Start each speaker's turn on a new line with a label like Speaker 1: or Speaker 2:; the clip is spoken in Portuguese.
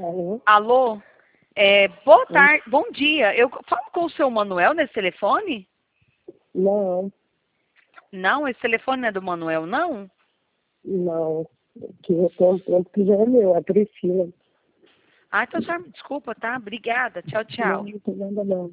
Speaker 1: Alô?
Speaker 2: Alô? Boa tarde, bom dia. Eu falo com o seu Manuel nesse telefone?
Speaker 1: Não,
Speaker 2: Não, esse telefone não é do Manuel, não?
Speaker 1: não. Que eu tenho um tempo que já é meu, a Priscila.
Speaker 2: Ah, então já me desculpa, tá? Obrigada. Tchau,
Speaker 1: Não,
Speaker 2: tchau.
Speaker 1: não tem nada não.